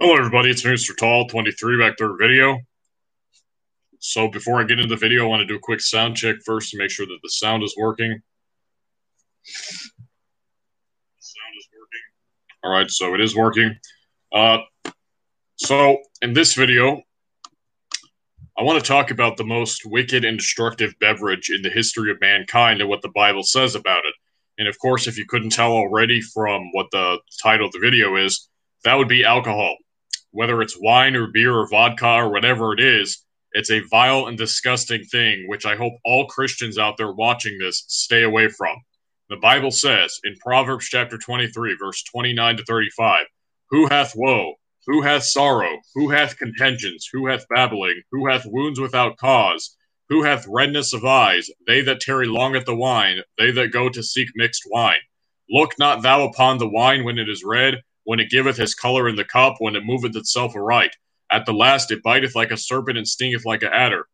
Hello everybody, it's Mr. Tall 23 back to our video. So before I get into the video, I want to do a quick sound check first to make sure that the sound is working. Alright, so it is working. So in this video, I want to talk about the most wicked and destructive beverage in the history of mankind and what the Bible says about it. And of course, if you couldn't tell already from what the title of the video is, that would be alcohol. Whether it's wine or beer or vodka or whatever it is, it's a vile and disgusting thing, which I hope all Christians out there watching this stay away from. The Bible says in Proverbs chapter 23, verse 29 to 35, "Who hath woe? Who hath sorrow? Who hath contentions? Who hath babbling? Who hath wounds without cause? Who hath redness of eyes? They that tarry long at the wine, they that go to seek mixed wine. Look not thou upon the wine when it is red, when it giveth his color in the cup, when it moveth itself aright. At the last it biteth like a serpent and stingeth like an adder.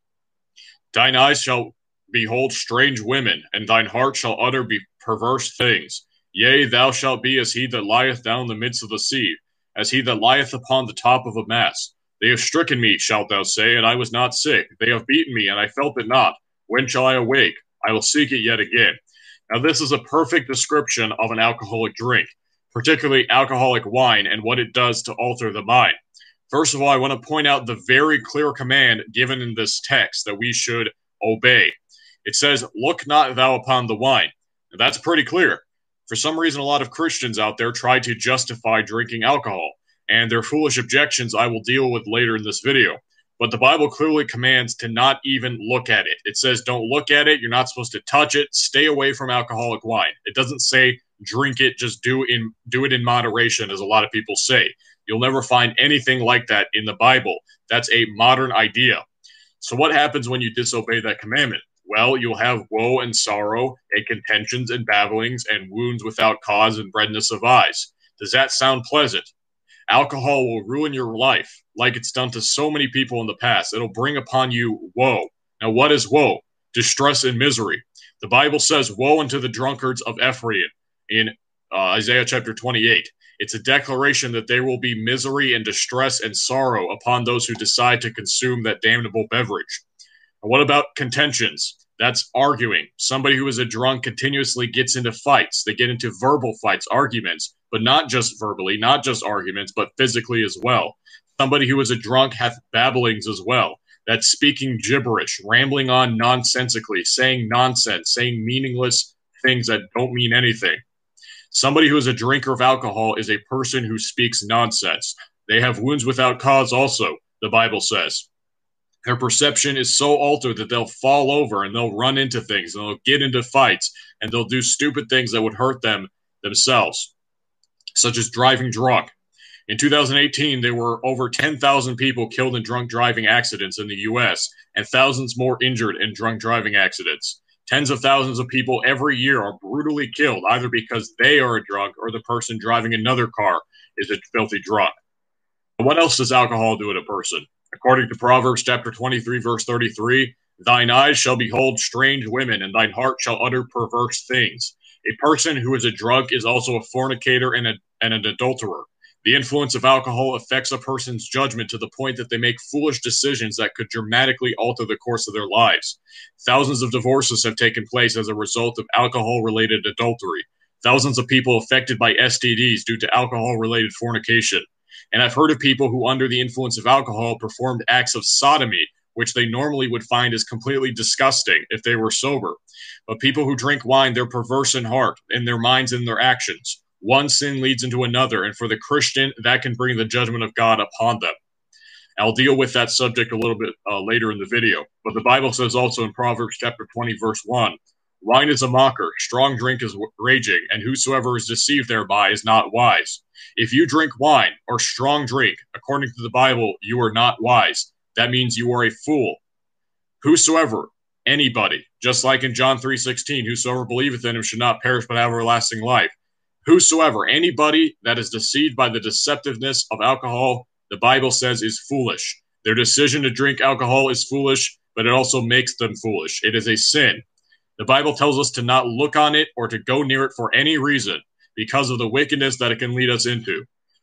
Thine eyes shall behold strange women, and thine heart shall utter perverse things. Yea, thou shalt be as he that lieth down the midst of the sea, as he that lieth upon the top of a mass. They have stricken me, shalt thou say, and I was not sick. They have beaten me, and I felt it not. When shall I awake? I will seek it yet again." Now, this is a perfect description of an alcoholic drink, particularly alcoholic wine, and what it does to alter the mind. First of all, I want to point out the very clear command given in this text that we should obey. It says, "Look not thou upon the wine." Now, that's pretty clear. For some reason, a lot of Christians out there try to justify drinking alcohol, and their foolish objections I will deal with later in this video. But the Bible clearly commands to not even look at it. It says don't look at it, you're not supposed to touch it, stay away from alcoholic wine. It doesn't say drink it, just do it in moderation, as a lot of people say. You'll never find anything like that in the Bible. That's a modern idea. So what happens when you disobey that commandment? Well, you'll have woe and sorrow, and contentions and babblings, and wounds without cause, and redness of eyes. Does that sound pleasant? Alcohol will ruin your life, like it's done to so many people in the past. It'll bring upon you woe. Now, what is woe? Distress and misery. The Bible says, "Woe unto the drunkards of Ephraim," in Isaiah chapter 28. It's a declaration that there will be misery and distress and sorrow upon those who decide to consume that damnable beverage. And what about contentions? That's arguing. Somebody who is a drunk continuously gets into fights. They get into verbal fights, arguments, but not just verbally, not just arguments, but physically as well. Somebody who is a drunk hath babblings as well. That's speaking gibberish, rambling on nonsensically, saying nonsense, saying meaningless things that don't mean anything. Somebody who is a drinker of alcohol is a person who speaks nonsense. They have wounds without cause also, the Bible says. Their perception is so altered that they'll fall over and they'll run into things and they'll get into fights and they'll do stupid things that would hurt them themselves, such as driving drunk. In 2018, there were over 10,000 people killed in drunk driving accidents in the U.S. and thousands more injured in drunk driving accidents. Tens of thousands of people every year are brutally killed, either because they are a drunk or the person driving another car is a filthy drunk. What else does alcohol do to a person? According to Proverbs chapter 23, verse 33, "Thine eyes shall behold strange women, and thine heart shall utter perverse things." A person who is a drunk is also a fornicator and an adulterer. The influence of alcohol affects a person's judgment to the point that they make foolish decisions that could dramatically alter the course of their lives. Thousands of divorces have taken place as a result of alcohol-related adultery. Thousands of people affected by STDs due to alcohol-related fornication. And I've heard of people who, under the influence of alcohol, performed acts of sodomy, which they normally would find as completely disgusting if they were sober. But people who drink wine, they're perverse in heart, in their minds and their actions. One sin leads into another, and for the Christian, that can bring the judgment of God upon them. I'll deal with that subject a little bit later in the video. But the Bible says also in Proverbs chapter 20, verse 1, "Wine is a mocker, strong drink is raging, and whosoever is deceived thereby is not wise." If you drink wine or strong drink, according to the Bible, you are not wise. That means you are a fool. Whosoever, anybody, just like in John 3:16, "Whosoever believeth in him should not perish but have everlasting life." Whosoever, anybody that is deceived by the deceptiveness of alcohol, the Bible says is foolish. Their decision to drink alcohol is foolish, but it also makes them foolish. It is a sin. The Bible tells us to not look on it or to go near it for any reason, because of the wickedness that it can lead us into.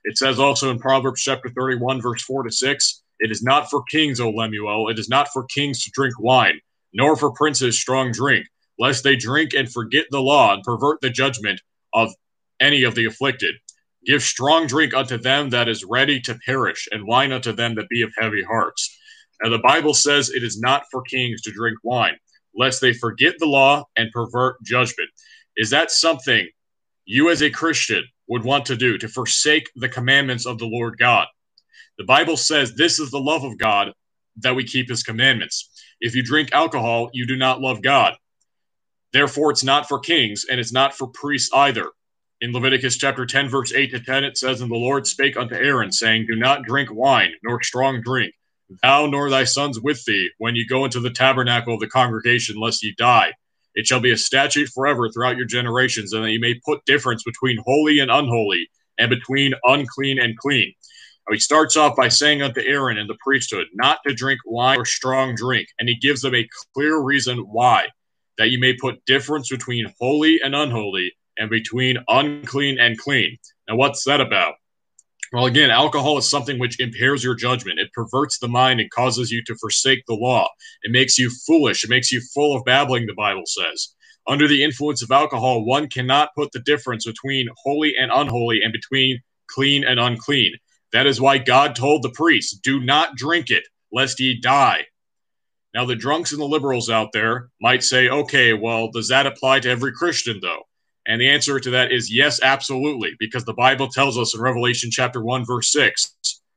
It says also in Proverbs chapter 31, verse 4 to 6, it is not for kings, O Lemuel, it is not for kings to drink wine, nor for princes strong drink, lest they drink and forget the law and pervert the judgment of any of the afflicted. Give strong drink unto them that is ready to perish, and wine unto them that be of heavy hearts. Now the Bible says it is not for kings to drink wine, lest they forget the law and pervert judgment. Is that something you as a Christian would want to do, to forsake the commandments of the Lord God? The Bible says this is the love of God, that we keep his commandments. If you drink alcohol, you do not love God. Therefore, it's not for kings, and it's not for priests either. In Leviticus chapter 10, verse 8 to 10, it says, And the Lord spake unto Aaron, saying, Do not drink wine, nor strong drink, thou nor thy sons with thee, when ye go into the tabernacle of the congregation, lest ye die. It shall be a statute forever throughout your generations, and that ye may put difference between holy and unholy, and between unclean and clean. Now, he starts off by saying unto Aaron and the priesthood not to drink wine or strong drink, and he gives them a clear reason why, that ye may put difference between holy and unholy, and between unclean and clean. Now, what's that about? Well, again, alcohol is something which impairs your judgment. It perverts the mind and causes you to forsake the law. It makes you foolish. It makes you full of babbling, the Bible says. Under the influence of alcohol, one cannot put the difference between holy and unholy and between clean and unclean. That is why God told the priests, do not drink it, lest ye die. Now, the drunks and the liberals out there might say, okay, well, does that apply to every Christian, though? And the answer to that is yes, absolutely, because the Bible tells us in Revelation chapter 1, verse 6,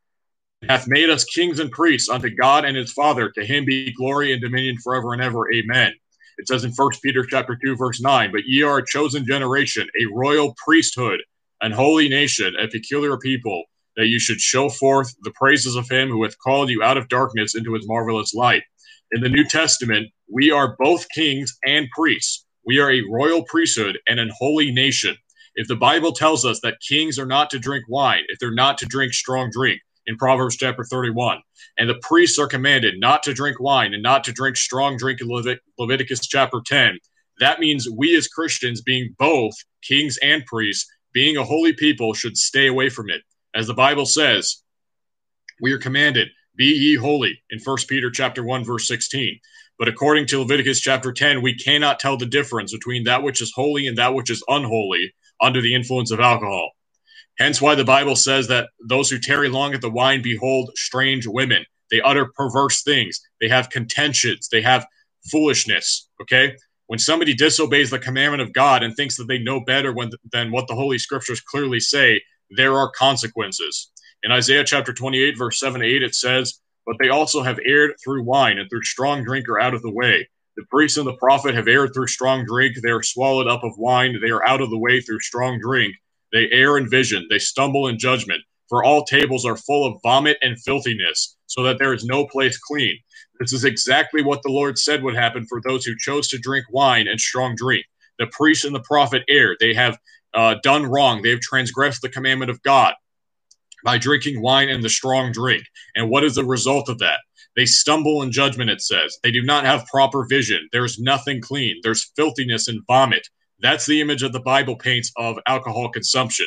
hath made us kings and priests unto God and his Father. To him be glory and dominion forever and ever. Amen. It says in 1 Peter chapter 2, verse 9, But ye are a chosen generation, a royal priesthood, an holy nation, a peculiar people, that you should show forth the praises of him who hath called you out of darkness into his marvelous light. In the New Testament, we are both kings and priests. We are a royal priesthood and an holy nation. If the Bible tells us that kings are not to drink wine, if they're not to drink strong drink, in Proverbs chapter 31, and the priests are commanded not to drink wine and not to drink strong drink in Leviticus chapter 10, that means we as Christians, being both kings and priests, being a holy people, should stay away from it. As the Bible says, we are commanded, be ye holy, in 1 Peter chapter 1, verse 16. But according to Leviticus chapter 10, we cannot tell the difference between that which is holy and that which is unholy under the influence of alcohol. Hence why the Bible says that those who tarry long at the wine behold strange women. They utter perverse things. They have contentions. They have foolishness, okay? When somebody disobeys the commandment of God and thinks that they know better than what the Holy Scriptures clearly say, there are consequences. In Isaiah chapter 28, verse 7 to 8, it says, But they also have erred through wine, and through strong drink are out of the way. The priest and the prophet have erred through strong drink. They are swallowed up of wine. They are out of the way through strong drink. They err in vision. They stumble in judgment. For all tables are full of vomit and filthiness, so that there is no place clean. This is exactly what the Lord said would happen for those who chose to drink wine and strong drink. The priest and the prophet erred. They have done wrong. They have transgressed the commandment of God by drinking wine and the strong drink. And what is the result of that? They stumble in judgment, it says. They do not have proper vision. There's nothing clean. There's filthiness and vomit. That's the image that the Bible paints of alcohol consumption.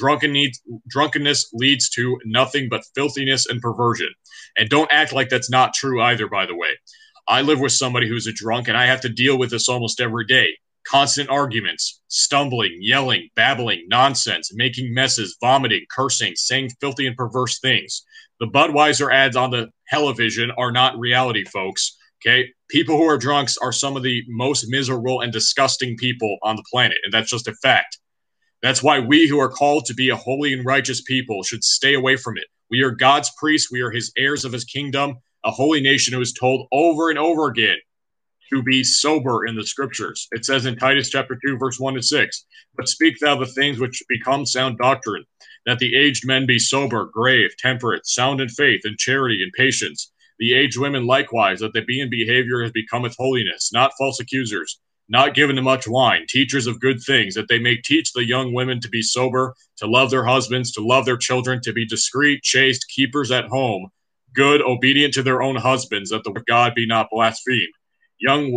Drunkenness leads to nothing but filthiness and perversion. And don't act like that's not true either, by the way. I live with somebody who's a drunk, and I have to deal with this almost every day. Constant arguments, stumbling, yelling, babbling, nonsense, making messes, vomiting, cursing, saying filthy and perverse things. The Budweiser ads on the television are not reality, folks. Okay? People who are drunks are some of the most miserable and disgusting people on the planet, and that's just a fact. That's why we who are called to be a holy and righteous people should stay away from it. We are God's priests. We are his heirs of his kingdom, a holy nation who is told over and over again to be sober in the scriptures. It says in Titus chapter 2, verse 1 to 6, But speak thou the things which become sound doctrine, that the aged men be sober, grave, temperate, sound in faith, and charity, and patience. The aged women likewise, that they be in behavior as becometh holiness, not false accusers, not given to much wine, teachers of good things, that they may teach the young women to be sober, to love their husbands, to love their children, to be discreet, chaste, keepers at home, good, obedient to their own husbands, that the word of God be not blasphemed.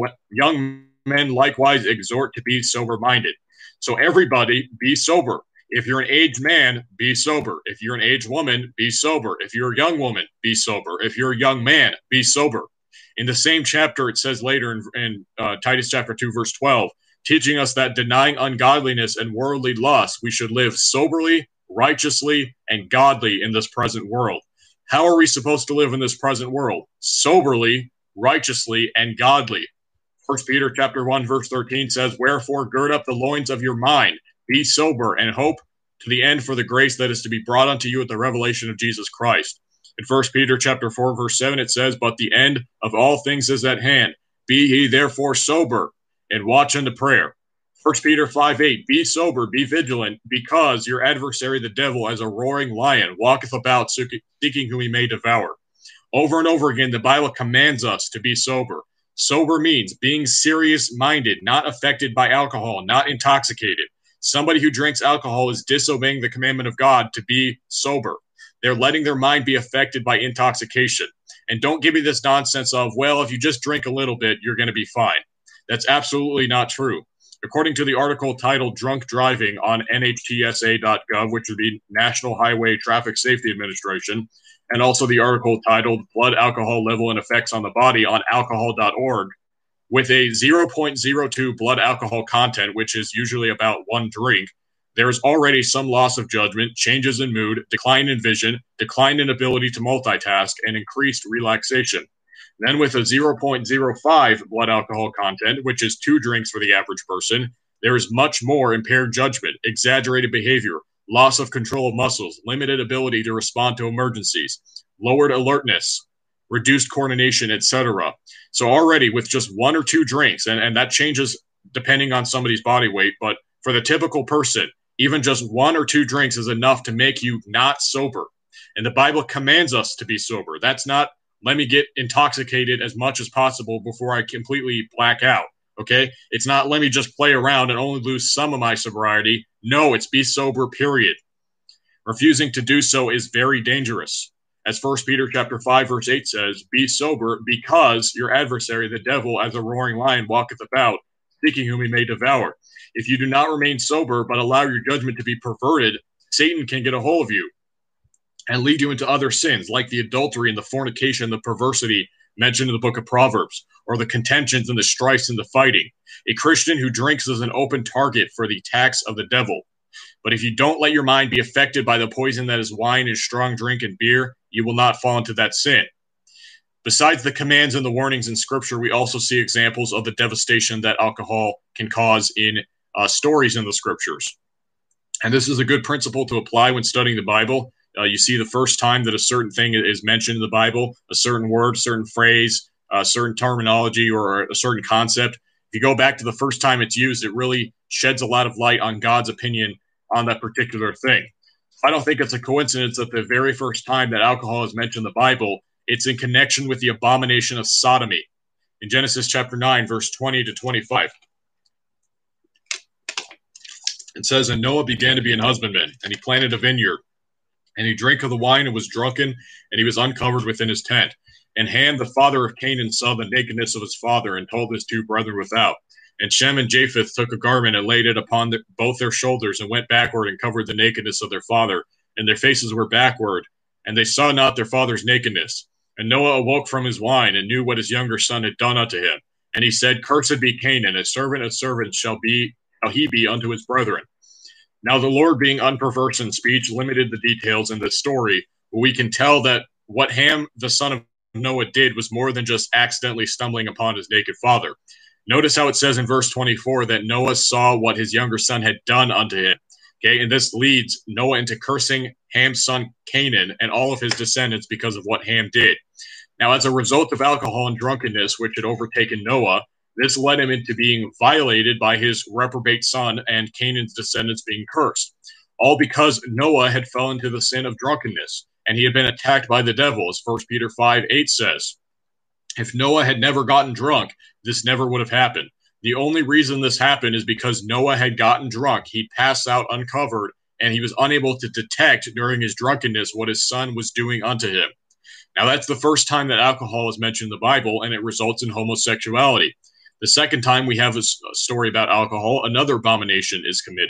Young men likewise exhort to be sober-minded. So everybody be sober. If you're an aged man, be sober. If you're an aged woman, be sober. If you're a young woman, be sober. If you're a young man, be sober. In the same chapter, it says later in Titus chapter 2, verse 12, teaching us that denying ungodliness and worldly lust, we should live soberly, righteously, and godly in this present world. How are we supposed to live in this present world? Soberly, righteously, and godly. 1 Peter chapter 1, verse 13 says, wherefore gird up the loins of your mind, be sober, and hope to the end for the grace that is to be brought unto you at the revelation of Jesus Christ. In 1 Peter chapter 4, verse 7, it says, but the end of all things is at hand. Be ye therefore sober, and watch unto prayer. 1 Peter 5:8, be sober, be vigilant, because your adversary the devil, as a roaring lion, walketh about seeking whom he may devour. Over and over again, the Bible commands us to be sober. Sober means being serious-minded, not affected by alcohol, not intoxicated. Somebody who drinks alcohol is disobeying the commandment of God to be sober. They're letting their mind be affected by intoxication. And don't give me this nonsense of, well, if you just drink a little bit, you're going to be fine. That's absolutely not true. According to the article titled Drunk Driving on NHTSA.gov, which is the National Highway Traffic Safety Administration, and also the article titled Blood Alcohol Level and Effects on the Body on alcohol.org, with a 0.02 blood alcohol content, which is usually about one drink, there is already some loss of judgment, changes in mood, decline in vision, decline in ability to multitask, and increased relaxation. Then with a 0.05 blood alcohol content, which is 2 drinks for the average person, there is much more impaired judgment, exaggerated behavior, loss of control of muscles, limited ability to respond to emergencies, lowered alertness, reduced coordination, etc. So already with just 1 or 2 drinks, and that changes depending on somebody's body weight, but for the typical person, even just 1 or 2 drinks is enough to make you not sober. And the Bible commands us to be sober. That's not, let me get intoxicated as much as possible before I completely black out, okay? It's not, let me just play around and only lose some of my sobriety. No, it's be sober, period. Refusing to do so is very dangerous. As 1 Peter chapter 5, verse 8 says, be sober, because your adversary, the devil, as a roaring lion, walketh about, seeking whom he may devour. If you do not remain sober, but allow your judgment to be perverted, Satan can get a hold of you and lead you into other sins, like the adultery and the fornication, the perversity mentioned in the book of Proverbs, or the contentions and the strifes and the fighting. A Christian who drinks is an open target for the attacks of the devil. But if you don't let your mind be affected by the poison that is wine and strong drink and beer, you will not fall into that sin. Besides the commands and the warnings in Scripture, we also see examples of the devastation that alcohol can cause in stories in the Scriptures. And this is a good principle to apply when studying the Bible. You see the first time that a certain thing is mentioned in the Bible, a certain word, certain phrase, a certain terminology, or a certain concept. If you go back to the first time it's used, it really sheds a lot of light on God's opinion on that particular thing. I don't think it's a coincidence that the very first time that alcohol is mentioned in the Bible, it's in connection with the abomination of sodomy. In Genesis chapter 9, verse 20 to 25. It says, and Noah began to be an husbandman, and he planted a vineyard. And he drank of the wine and was drunken, and he was uncovered within his tent. And Ham, the father of Canaan, saw the nakedness of his father, and told his 2 brethren without. And Shem and Japheth took a garment and laid it upon both their shoulders, and went backward and covered the nakedness of their father. And their faces were backward, and they saw not their father's nakedness. And Noah awoke from his wine, and knew what his younger son had done unto him. And he said, cursed be Canaan, a servant of servants shall he be unto his brethren. Now the Lord, being unperverse in speech, limited the details in this story, but we can tell that what Ham, the son of Noah, did was more than just accidentally stumbling upon his naked father. Notice how it says in verse 24 that Noah saw what his younger son had done unto him. Okay, and this leads Noah into cursing Ham's son Canaan and all of his descendants because of what Ham did. Now, as a result of alcohol and drunkenness, which had overtaken Noah, this led him into being violated by his reprobate son and Canaan's descendants being cursed, all because Noah had fallen into the sin of drunkenness, and he had been attacked by the devil, as 1 Peter 5:8 says. If Noah had never gotten drunk, this never would have happened. The only reason this happened is because Noah had gotten drunk. He passed out uncovered, and he was unable to detect during his drunkenness what his son was doing unto him. Now, that's the first time that alcohol is mentioned in the Bible, and it results in homosexuality. The second time we have a story about alcohol, another abomination is committed.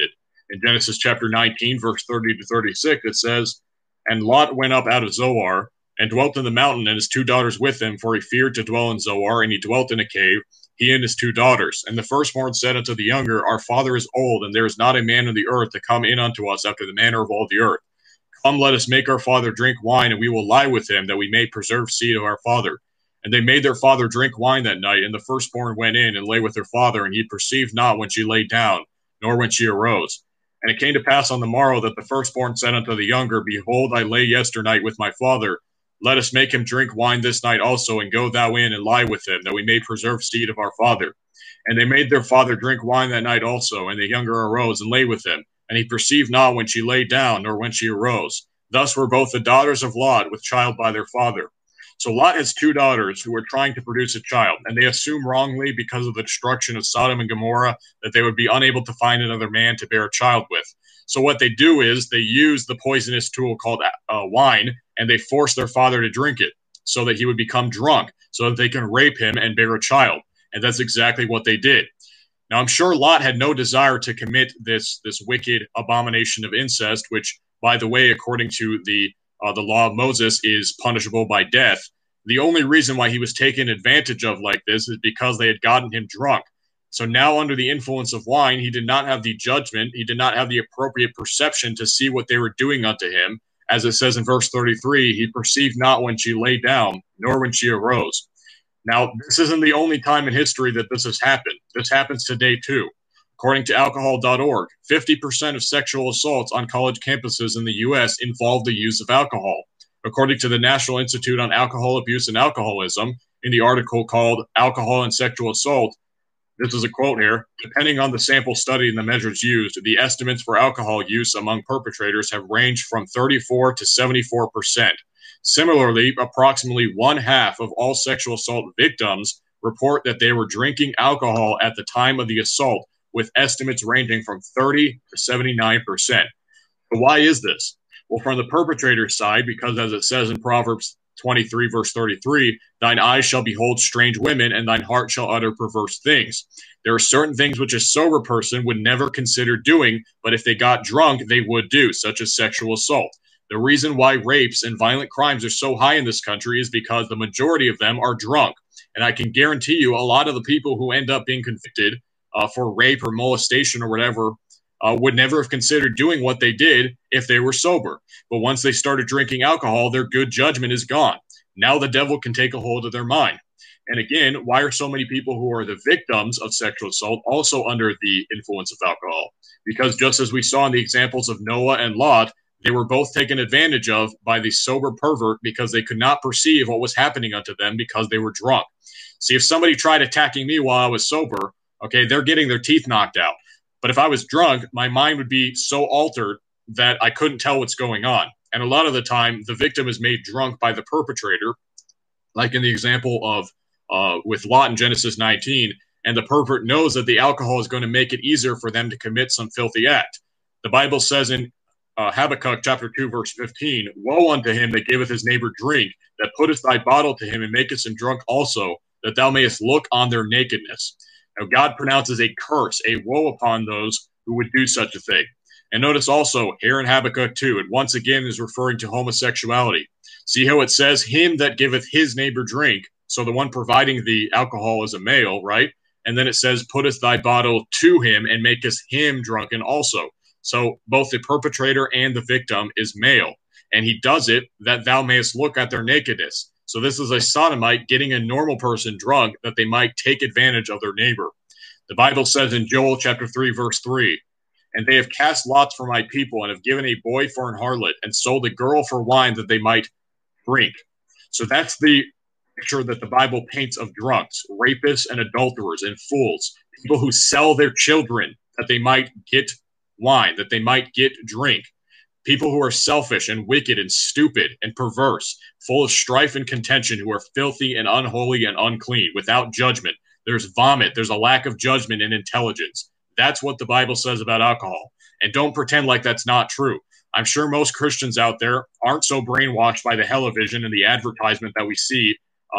In Genesis chapter 19, verse 30 to 36, it says, "And Lot went up out of Zoar, and dwelt in the mountain, and his two daughters with him, for he feared to dwell in Zoar, and he dwelt in a cave, he and his two daughters. And the firstborn said unto the younger, Our father is old, and there is not a man in the earth to come in unto us after the manner of all the earth. Come, let us make our father drink wine, and we will lie with him, that we may preserve seed of our father. And they made their father drink wine that night, and the firstborn went in and lay with her father, and he perceived not when she lay down, nor when she arose. And it came to pass on the morrow that the firstborn said unto the younger, Behold, I lay yesternight with my father. Let us make him drink wine this night also, and go thou in and lie with him, that we may preserve seed of our father. And they made their father drink wine that night also, and the younger arose and lay with him. And he perceived not when she lay down, nor when she arose. Thus were both the daughters of Lot with child by their father." So Lot has two daughters who are trying to produce a child, and they assume wrongly, because of the destruction of Sodom and Gomorrah, that they would be unable to find another man to bear a child with. So what they do is they use the poisonous tool called wine, and they force their father to drink it so that he would become drunk, so that they can rape him and bear a child. And that's exactly what they did. Now, I'm sure Lot had no desire to commit this wicked abomination of incest, which, by the way, according to the law of Moses, is punishable by death. The only reason why he was taken advantage of like this is because they had gotten him drunk. So now, under the influence of wine, he did not have the judgment, he did not have the appropriate perception to see what they were doing unto him. As it says in verse 33, he perceived not when she lay down, nor when she arose. Now, this isn't the only time in history that this has happened. This happens today, too. According to alcohol.org, 50% of sexual assaults on college campuses in the U.S. involve the use of alcohol. According to the National Institute on Alcohol Abuse and Alcoholism, in the article called Alcohol and Sexual Assault, this is a quote here, "Depending on the sample study and the measures used, the estimates for alcohol use among perpetrators have ranged from 34 to 74%. Similarly, approximately one half of all sexual assault victims report that they were drinking alcohol at the time of the assault, with estimates ranging from 30 to 79%. But why is this? Well, from the perpetrator's side, because as it says in Proverbs 23, verse 33, thine eyes shall behold strange women, and thine heart shall utter perverse things. There are certain things which a sober person would never consider doing, but if they got drunk, they would do, such as sexual assault. The reason why rapes and violent crimes are so high in this country is because the majority of them are drunk. And I can guarantee you a lot of the people who end up being convicted for rape or molestation or whatever would never have considered doing what they did if they were sober. But once they started drinking alcohol, their good judgment is gone. Now the devil can take a hold of their mind. And again, why are so many people who are the victims of sexual assault also under the influence of alcohol? Because just as we saw in the examples of Noah and Lot, they were both taken advantage of by the sober pervert because they could not perceive what was happening unto them because they were drunk. See, if somebody tried attacking me while I was sober, okay, they're getting their teeth knocked out. But if I was drunk, my mind would be so altered that I couldn't tell what's going on. And a lot of the time, the victim is made drunk by the perpetrator, like in the example of with Lot in Genesis 19, and the pervert knows that the alcohol is going to make it easier for them to commit some filthy act. The Bible says in Habakkuk chapter 2, verse 15, Woe unto him that giveth his neighbor drink, that putteth thy bottle to him, and makest him drunk also, that thou mayest look on their nakedness. Now God pronounces a curse, a woe upon those who would do such a thing. And notice also here in Habakkuk 2, it once again is referring to homosexuality. See how it says, him that giveth his neighbor drink, so the one providing the alcohol is a male, right? And then it says, putteth thy bottle to him, and makest him drunken also. So both the perpetrator and the victim is male. And he does it that thou mayest look at their nakedness. So this is a sodomite getting a normal person drunk that they might take advantage of their neighbor. The Bible says in Joel chapter 3, verse 3, And they have cast lots for my people, and have given a boy for an harlot, and sold a girl for wine that they might drink. So that's the picture that the Bible paints of drunks, rapists and adulterers and fools, people who sell their children that they might get wine, that they might get drink. People who are selfish and wicked and stupid and perverse, full of strife and contention, who are filthy and unholy and unclean, without judgment. There's vomit. There's a lack of judgment and intelligence. That's what the Bible says about alcohol. And don't pretend like that's not true. I'm sure most Christians out there aren't so brainwashed by the television and the advertisement that we see,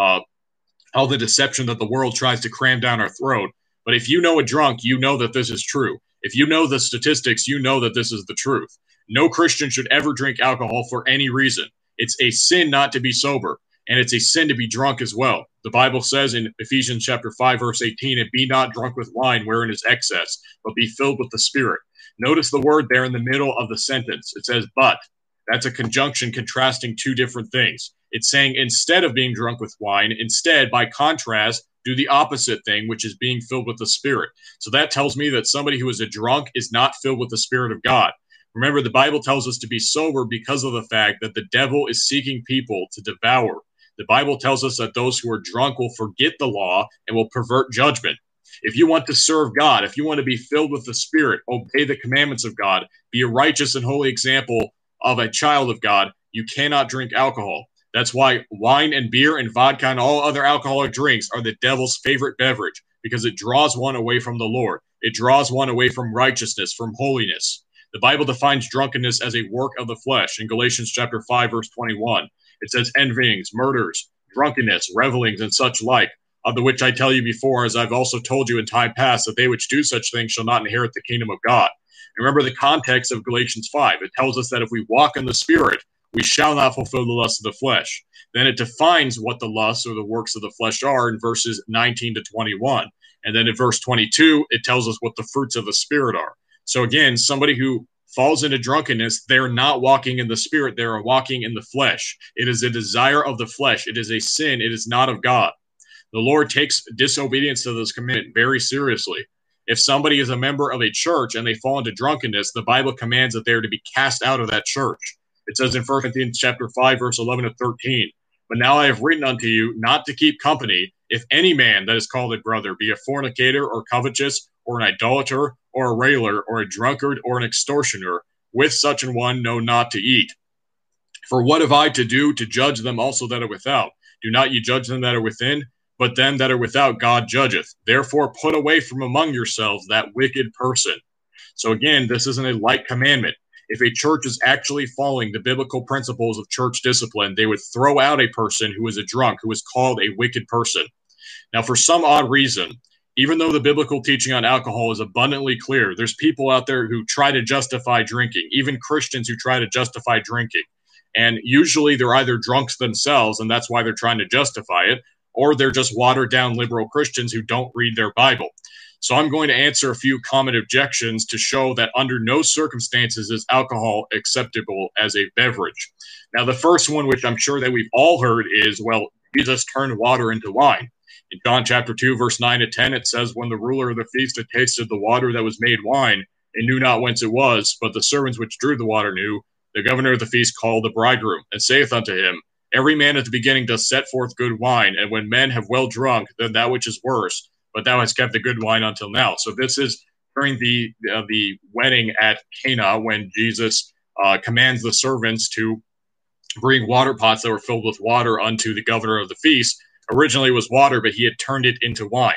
all the deception that the world tries to cram down our throat. But if you know a drunk, you know that this is true. If you know the statistics, you know that this is the truth. No Christian should ever drink alcohol for any reason. It's a sin not to be sober, and it's a sin to be drunk as well. The Bible says in Ephesians chapter 5, verse 18, and be not drunk with wine wherein is excess, but be filled with the Spirit. Notice the word there in the middle of the sentence. It says, but. That's a conjunction contrasting two different things. It's saying instead of being drunk with wine, instead, by contrast, do the opposite thing, which is being filled with the Spirit. So that tells me that somebody who is a drunk is not filled with the Spirit of God. Remember, the Bible tells us to be sober because of the fact that the devil is seeking people to devour. The Bible tells us that those who are drunk will forget the law and will pervert judgment. If you want to serve God, if you want to be filled with the Spirit, obey the commandments of God, be a righteous and holy example of a child of God, you cannot drink alcohol. That's why wine and beer and vodka and all other alcoholic drinks are the devil's favorite beverage, because it draws one away from the Lord. It draws one away from righteousness, from holiness. The Bible defines drunkenness as a work of the flesh. In Galatians chapter 5, verse 21, it says envyings, murders, drunkenness, revelings, and such like, of the which I tell you before, as I've also told you in time past, that they which do such things shall not inherit the kingdom of God. Remember the context of Galatians 5. It tells us that if we walk in the Spirit, we shall not fulfill the lusts of the flesh. Then it defines what the lusts or the works of the flesh are in verses 19 to 21. And then in verse 22, it tells us what the fruits of the Spirit are. So again, somebody who falls into drunkenness, they're not walking in the Spirit, they're walking in the flesh. It is a desire of the flesh. It is a sin. It is not of God. The Lord takes disobedience to this commandment very seriously. If somebody is a member of a church and they fall into drunkenness, the Bible commands that they are to be cast out of that church. It says in 1 Corinthians chapter 5, verse 11 to 13, but now I have written unto you not to keep company, if any man that is called a brother be a fornicator or covetous or an idolater or a railer or a drunkard or an extortioner, with such an one know not to eat. For what have I to do to judge them also that are without? Do not ye judge them that are within? But them that are without God judgeth. Therefore put away from among yourselves that wicked person. So again, this isn't a light commandment. If a church is actually following the biblical principles of church discipline, they would throw out a person who is a drunk, who is called a wicked person. Now, for some odd reason, even though the biblical teaching on alcohol is abundantly clear, there's people out there who try to justify drinking, even Christians who try to justify drinking. And usually they're either drunks themselves, and that's why they're trying to justify it, or they're just watered down liberal Christians who don't read their Bible. So I'm going to answer a few common objections to show that under no circumstances is alcohol acceptable as a beverage. Now, the first one, which I'm sure that we've all heard, is, well, Jesus turned water into wine. In John chapter 2, verse 9 to 10, it says, when the ruler of the feast had tasted the water that was made wine, and knew not whence it was, but the servants which drew the water knew, the governor of the feast called the bridegroom, and saith unto him, every man at the beginning does set forth good wine, and when men have well drunk, then that which is worse, but thou hast kept the good wine until now. So this is during the wedding at Cana, when Jesus commands the servants to bring water pots that were filled with water unto the governor of the feast. Originally it was water, but he had turned it into wine.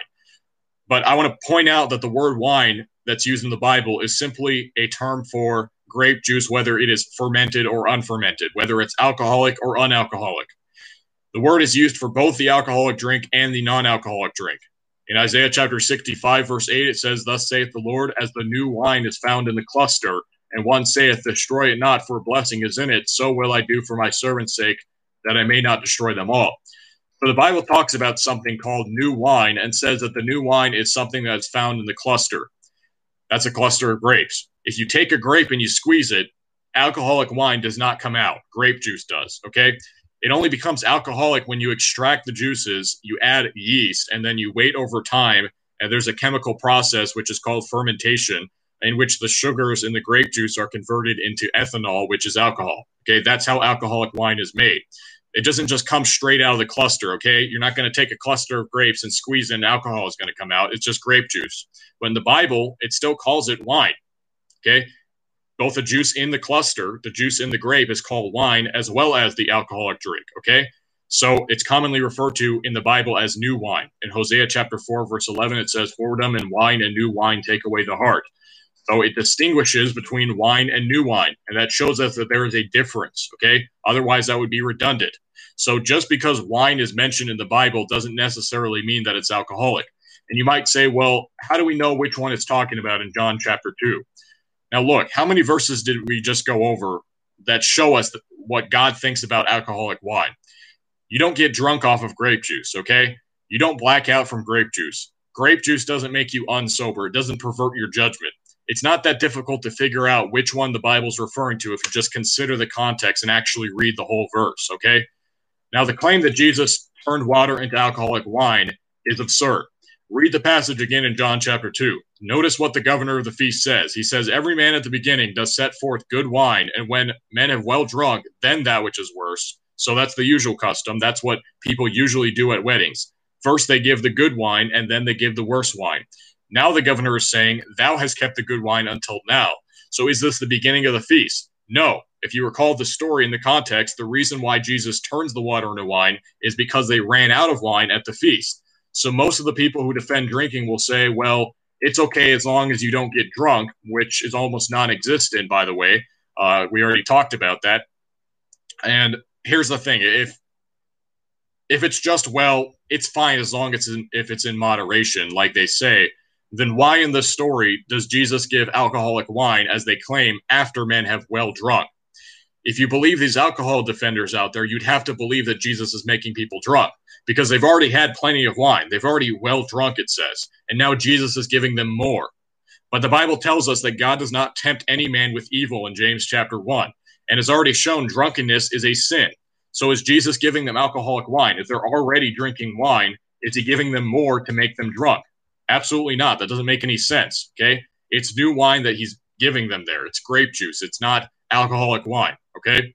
But I want to point out that the word wine that's used in the Bible is simply a term for grape juice, whether it is fermented or unfermented, whether it's alcoholic or unalcoholic. The word is used for both the alcoholic drink and the non-alcoholic drink. In Isaiah chapter 65, verse 8, it says, thus saith the Lord, as the new wine is found in the cluster, and one saith, destroy it not, for a blessing is in it, so will I do for my servant's sake, that I may not destroy them all. So the Bible talks about something called new wine and says that the new wine is something that's found in the cluster. That's a cluster of grapes. If you take a grape and you squeeze it, alcoholic wine does not come out. Grape juice does, okay? It only becomes alcoholic when you extract the juices, you add yeast, and then you wait over time, and there's a chemical process which is called fermentation, in which the sugars in the grape juice are converted into ethanol, which is alcohol. Okay, that's how alcoholic wine is made. It doesn't just come straight out of the cluster, okay? You're not going to take a cluster of grapes and squeeze in, alcohol is going to come out. It's just grape juice. But in the Bible, it still calls it wine, okay? Both the juice in the cluster, the juice in the grape is called wine, as well as the alcoholic drink, okay? So it's commonly referred to in the Bible as new wine. In Hosea chapter 4, verse 11, it says, whoredom and wine and new wine take away the heart. So it distinguishes between wine and new wine, and that shows us that there is a difference, okay? Otherwise, that would be redundant. So just because wine is mentioned in the Bible doesn't necessarily mean that it's alcoholic. And you might say, well, how do we know which one it's talking about in John chapter 2? Now, look, how many verses did we just go over that show us what God thinks about alcoholic wine? You don't get drunk off of grape juice, okay? You don't black out from grape juice. Grape juice doesn't make you unsober. It doesn't pervert your judgment. It's not that difficult to figure out which one the Bible's referring to if you just consider the context and actually read the whole verse, okay? Now, the claim that Jesus turned water into alcoholic wine is absurd. Read the passage again in John chapter 2. Notice what the governor of the feast says. He says, every man at the beginning does set forth good wine, and when men have well drunk, then that which is worse. So that's the usual custom. That's what people usually do at weddings. First, they give the good wine, and then they give the worse wine. Now the governor is saying, thou hast kept the good wine until now. So is this the beginning of the feast? No. If you recall the story in the context, the reason why Jesus turns the water into wine is because they ran out of wine at the feast. So most of the people who defend drinking will say, well, it's okay as long as you don't get drunk, which is almost non-existent, by the way. We already talked about that. And here's the thing. If it's just, well, it's fine as long as if it's in moderation, like they say, then why in this story does Jesus give alcoholic wine, as they claim, after men have well drunk? If you believe these alcohol defenders out there, you'd have to believe that Jesus is making people drunk, because they've already had plenty of wine. They've already well drunk, it says, and now Jesus is giving them more. But the Bible tells us that God does not tempt any man with evil in James chapter 1, and has already shown drunkenness is a sin. So is Jesus giving them alcoholic wine? If they're already drinking wine, is he giving them more to make them drunk? Absolutely not. That doesn't make any sense, okay? It's new wine that he's giving them there. It's grape juice. It's not alcoholic wine, okay?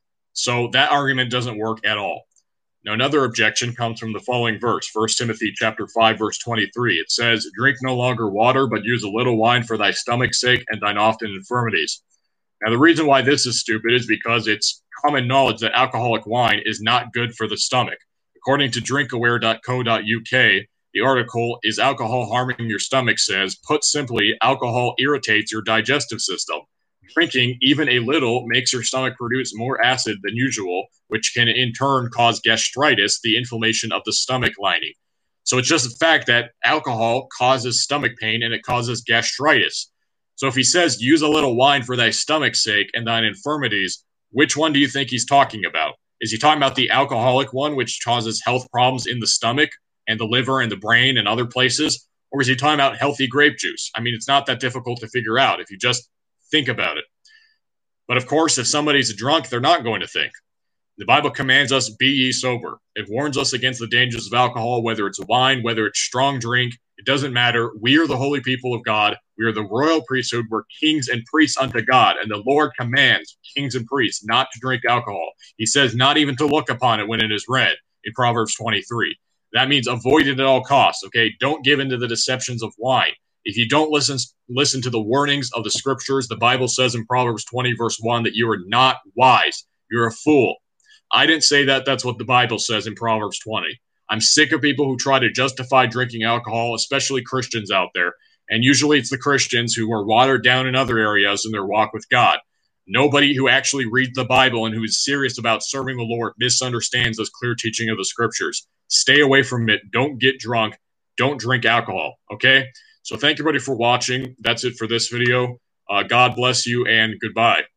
So that argument doesn't work at all. Now, another objection comes from the following verse, 1 Timothy chapter 5, verse 23. It says, drink no longer water, but use a little wine for thy stomach's sake and thine often infirmities. Now, the reason why this is stupid is because it's common knowledge that alcoholic wine is not good for the stomach. According to drinkaware.co.uk, the article, Is Alcohol Harming Your Stomach? Says, put simply, alcohol irritates your digestive system. Drinking, even a little, makes your stomach produce more acid than usual, which can in turn cause gastritis, the inflammation of the stomach lining. So it's just the fact that alcohol causes stomach pain and it causes gastritis. So if he says, use a little wine for thy stomach's sake and thine infirmities, which one do you think he's talking about? Is he talking about the alcoholic one, which causes health problems in the stomach and the liver and the brain and other places? Or is he talking about healthy grape juice? I mean, it's not that difficult to figure out if you just think about it. But of course, if somebody's drunk, they're not going to think. The Bible commands us, be ye sober. It warns us against the dangers of alcohol, whether it's wine, whether it's strong drink. It doesn't matter. We are the holy people of God. We are the royal priesthood. We're kings and priests unto God. And the Lord commands kings and priests not to drink alcohol. He says not even to look upon it when it is red in Proverbs 23. That means avoid it at all costs, okay? Don't give in to the deceptions of wine. If you don't listen to the warnings of the scriptures, the Bible says in Proverbs 20, verse 1, that you are not wise. You're a fool. I didn't say that. That's what the Bible says in Proverbs 20. I'm sick of people who try to justify drinking alcohol, especially Christians out there. And usually it's the Christians who are watered down in other areas in their walk with God. Nobody who actually reads the Bible and who is serious about serving the Lord misunderstands this clear teaching of the scriptures. Stay away from it. Don't get drunk. Don't drink alcohol, okay? So thank you, everybody, for watching. That's it for this video. God bless you, and goodbye.